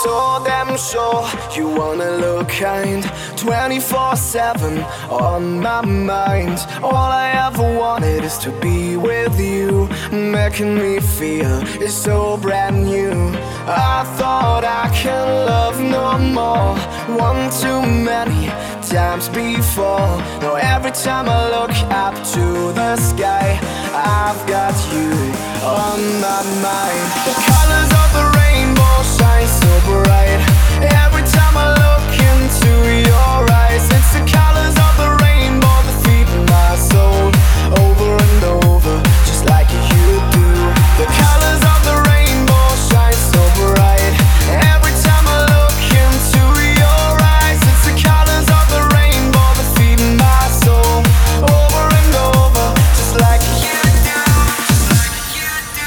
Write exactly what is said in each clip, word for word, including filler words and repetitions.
so damn sure you wanna look kind, twenty-four seven on my mind. All I ever wanted is to be with you, making me feel it's so brand new. I thought I can love no more, one too many times before. Now every time I look up to the sky, I've got you on my mind. The colors of the rainbow shine so bright. Every time I look into your eyes, it's the colors of the rainbow that feed my soul over and over, just like you do. The colors of the rainbow shine so bright. Every time I look into your eyes, it's the colors of the rainbow that feed my soul over and over, just like you do, just like you do.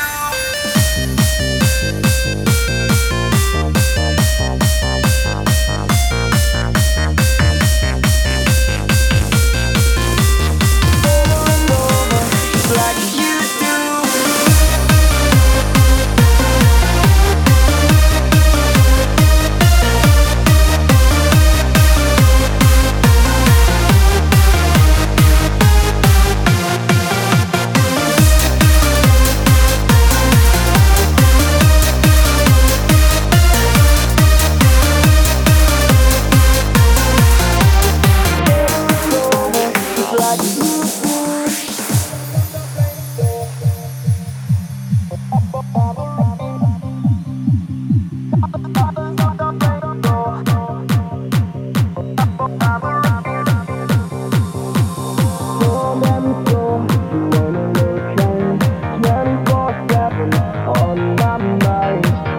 twenty-four seven on my mind.